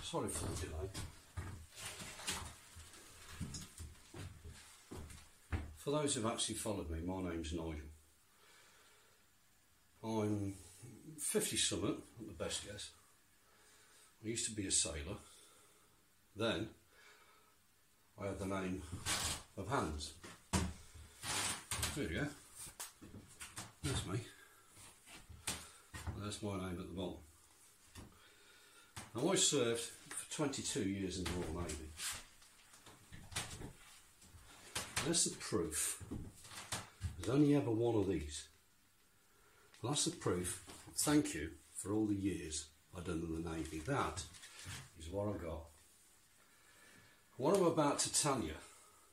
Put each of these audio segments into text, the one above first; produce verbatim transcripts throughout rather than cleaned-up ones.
sorry for the delay. For those who've actually followed me, my name's Nigel. I'm fifty something, at the best guess. I used to be a sailor. Then I had the name of Hans. There you go. That's me. That's my name at the bottom. Now I served for twenty-two years in the Royal Navy. That's the proof. There's only ever one of these. Well, that's the proof. Thank you for all the years I've done in the Navy. That is what I got. What I'm about to tell you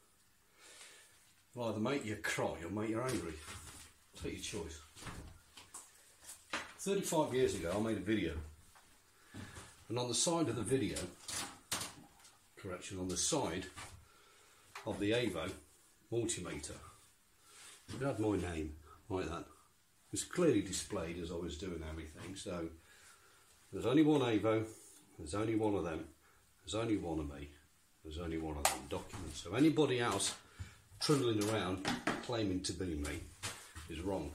will either make you cry or make you angry. Take your choice. thirty-five years ago I made a video, and on the side of the video, correction, on the side of the Avo multimeter, it had my name like that. It was clearly displayed as I was doing everything. So there's only one Avo, there's only one of them, there's only one of me, there's only one of them documents. So anybody else trundling around claiming to be me is wrong.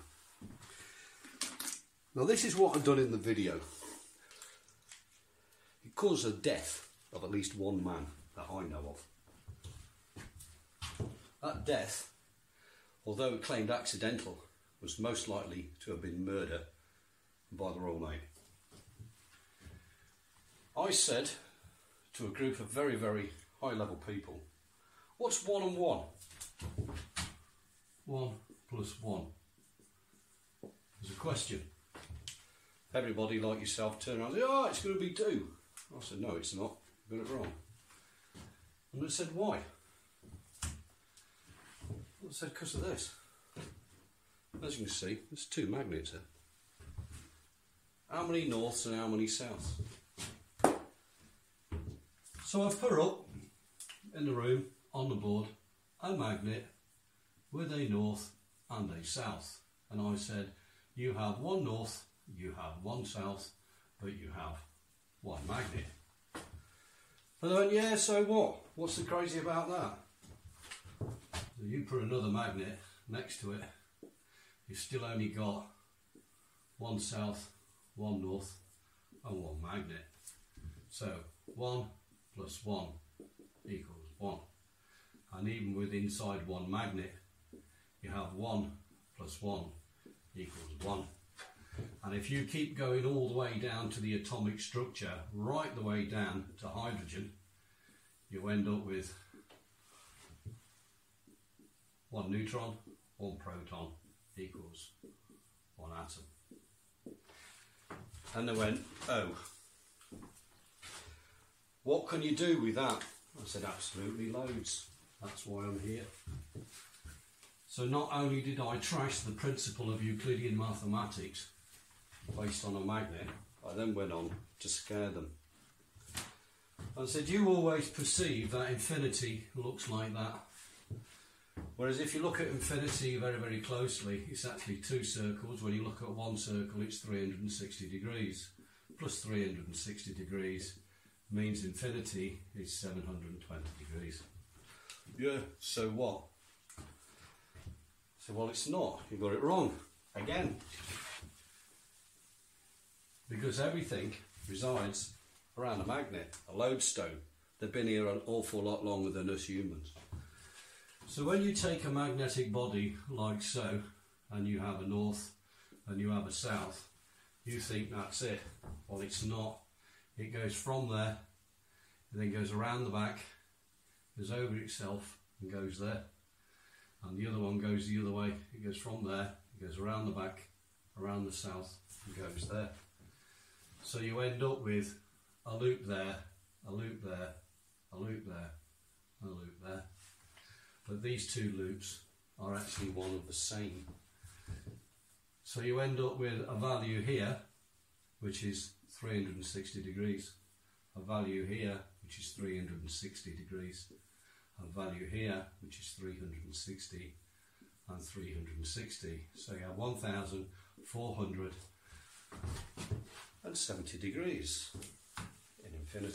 Now this is what I've done in the video. It caused the death of at least one man that I know of. That death, although it claimed accidental, was most likely to have been murder by the Royal Navy. I said to a group of very, very high level people, what's one and one? One plus one. There's a question. Everybody like yourself turned around and said, oh, it's going to be two. I said, no, it's not. You got it wrong. And I said, why? I said, because of this. As you can see, there's two magnets here. How many norths and how many souths? So I've put up in the room, on the board, a magnet with a north and a south. And I said, you have one north, you have one south, but you have one magnet. And they went, yeah, so what? What's the crazy about that? So you put another magnet next to it, you've still only got one south, one north, and one magnet. So one plus one equals one. And even with inside one magnet, you have one plus one equals one. And if you keep going all the way down to the atomic structure, right the way down to hydrogen, you end up with one neutron, one proton equals one atom. And they went, oh, what can you do with that? I said, absolutely loads. That's why I'm here. So not only did I trash the principle of Euclidean mathematics based on a magnet, I then went on to scare them. I said, you always perceive that infinity looks like that. Whereas if you look at infinity very, very closely, it's actually two circles. When you look at one circle, it's three hundred sixty degrees. Plus three hundred sixty degrees means infinity is seven hundred twenty degrees. Yeah, so what? So, well, it's not. You got it wrong. Again. Because everything resides around a magnet, a lodestone. They've been here an awful lot longer than us humans. So when you take a magnetic body like so, and you have a north and you have a south, you think that's it. Well, it's not. It goes from there, and then goes around the back, goes over itself, and goes there. And the other one goes the other way. It goes from there, it goes around the back, around the south, and goes there. So you end up with a loop there, a loop there, a loop there, and a loop there. But these two loops are actually one of the same. So you end up with a value here, which is three hundred sixty degrees, a value here, which is three hundred sixty degrees, a value here, which is three hundred sixty, and three hundred sixty. So you have one thousand four hundred seventy degrees in infinity.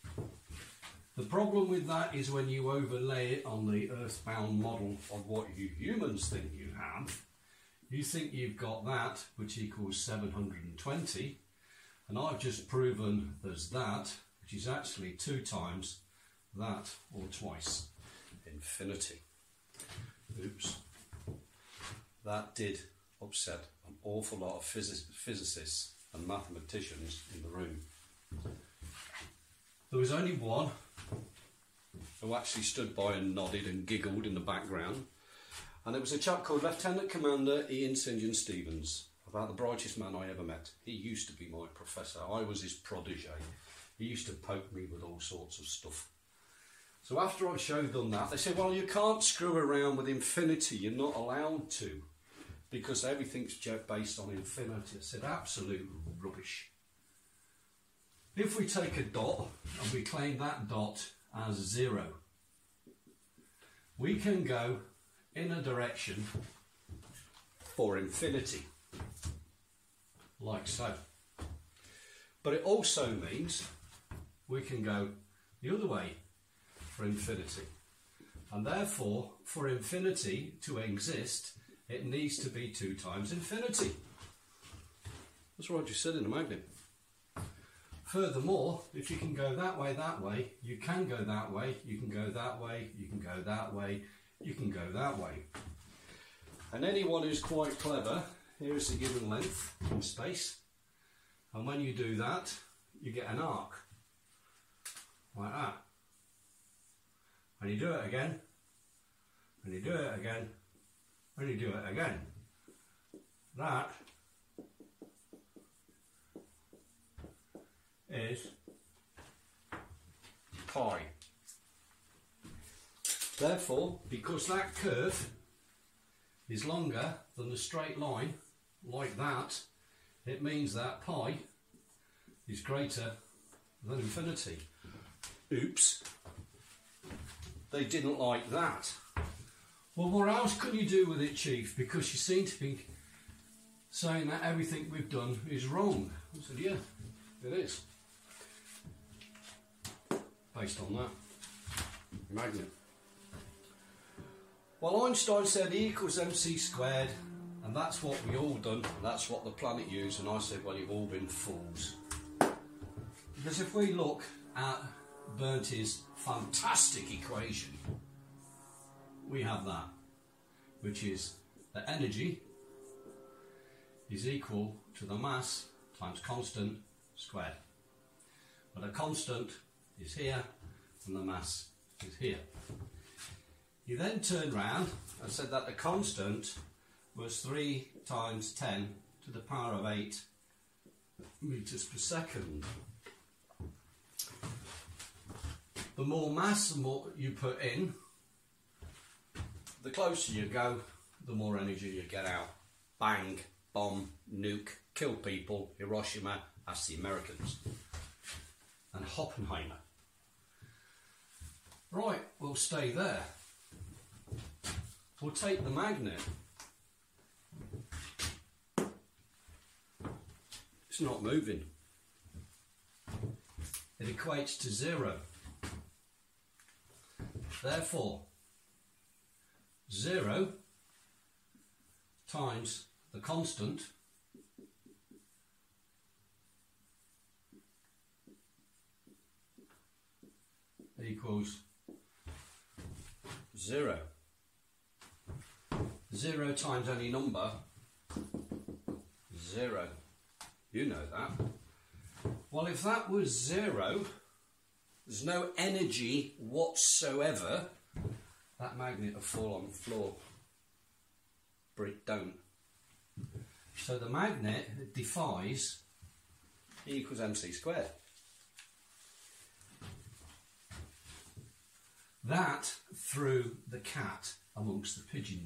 The problem with that is when you overlay it on the earthbound model of what you humans think you have, you think you've got that, which equals seven hundred twenty, and I've just proven there's that, which is actually two times that, or twice infinity. Oops. That did upset an awful lot of physics, physicists and mathematicians in the room. There was only one who actually stood by and nodded and giggled in the background, and it was a chap called Lieutenant Commander Ian Saint John Stevens, about the brightest man I ever met. He used to be my professor. I was his protege. He used to poke me with all sorts of stuff. So after I showed them that, they said, well, you can't screw around with infinity. You're not allowed to, because everything's based on infinity. I said, absolute rubbish. If we take a dot and we claim that dot as zero, we can go in a direction for infinity, like so. But it also means we can go the other way for infinity. And therefore, for infinity to exist, it needs to be two times infinity. That's what I just said in the magnet. Furthermore, if you can go that way, that way, you can go that way, you can go that way, you can go that way, you can go that way. And anyone who's quite clever, here is the given length in space. And when you do that, you get an arc, like that. And you do it again, and you do it again, and you do it again. That is pi. Therefore, because that curve is longer than a straight line, like that, it means that pi is greater than infinity. Oops. They didn't like that. Well, what else can you do with it, Chief? Because you seem to be saying that everything we've done is wrong. I said, yeah, it is. Based on that magnet. Well, Einstein said E equals mc squared, and that's what we all done, and that's what the planet used, and I said, well, you've all been fools. Because if we look at Bernti's fantastic equation, we have that, which is the energy is equal to the mass times constant squared. But a constant is here and the mass is here. You then turned round and said that the constant was three times ten to the power of eight meters per second. The more mass the more you put in, the closer you go, the more energy you get out. Bang, bomb, nuke, kill people, Hiroshima, that's the Americans. And Oppenheimer. Right, we'll stay there. We'll take the magnet. It's not moving. It equates to zero. Therefore, zero times the constant equals zero. Zero times any number, zero. You know that. Well, if that was zero, there's no energy whatsoever, that magnet will fall on the floor. But it don't. So the magnet defies E equals mc squared. That threw the cat amongst the pigeons.